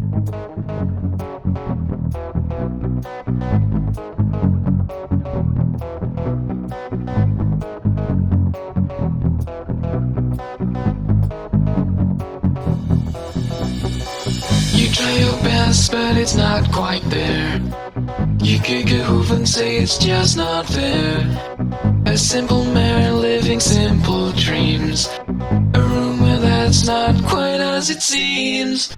You try your best, but it's not quite there. You kick a hoof and say it's just not fair. A simple man living simple dreams. A room where that's not quite as it seems.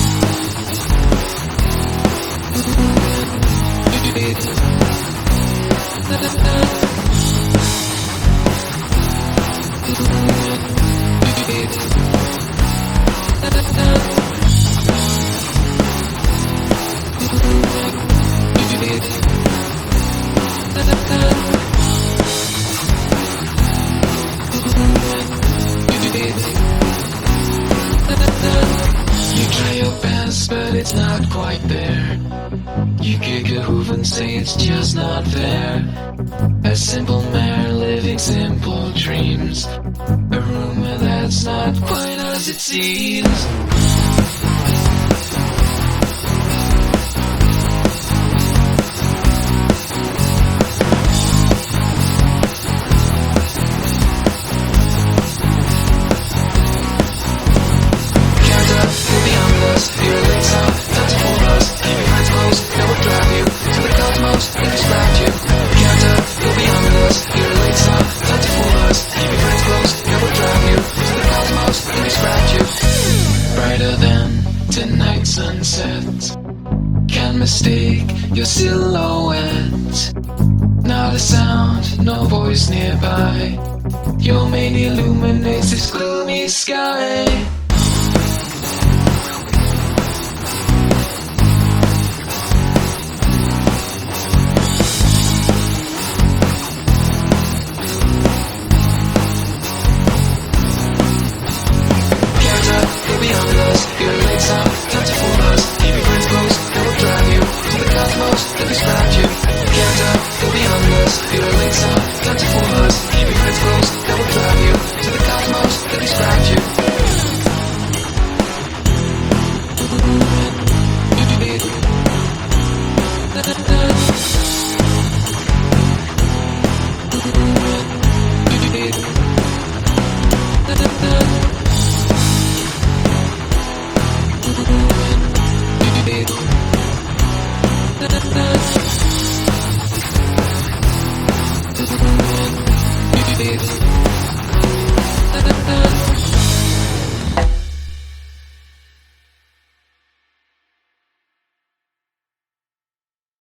You try your best, but it's not quite there. You kick a hoof and say it's just not fair. A simple man living simple dreams. A room where that's not quite as it seems. Brighter than tonight's sunset. Can't mistake your silhouette. Not a sound, no voice nearby. Your mane illuminates this gloomy sky.